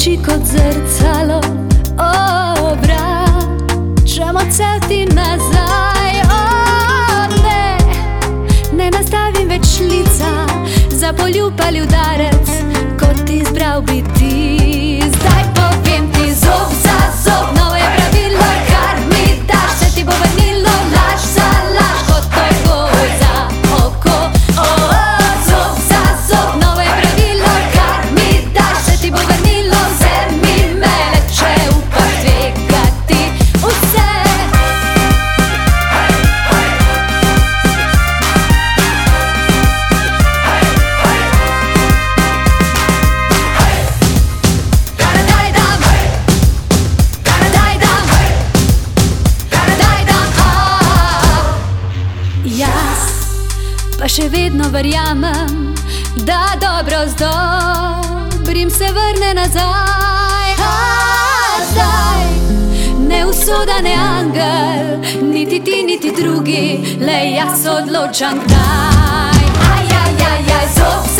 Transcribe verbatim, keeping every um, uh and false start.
oči kot zrcalo obračamo cesti nazaj. O, ne, ne nastavim več lica za poljubali udarec, kot izbral bi ti. Zdaj povem ti zob za zob, novo je pravilo, kar mi daš, se ti bo vrnilo laž za laž, kot oko za oko. O, zob za zob, novo je pravilo, kar mi daš, se ti bo vrnilo, vzemi me, le če upaš tvegati vse. Pa še vedno verjamem, da dobro z dobrim se vrne nazaj. A zdaj ne usoda, ne angel, niti ti, niti drugi, le jaz odločam kdaj. Ajajajaj, zob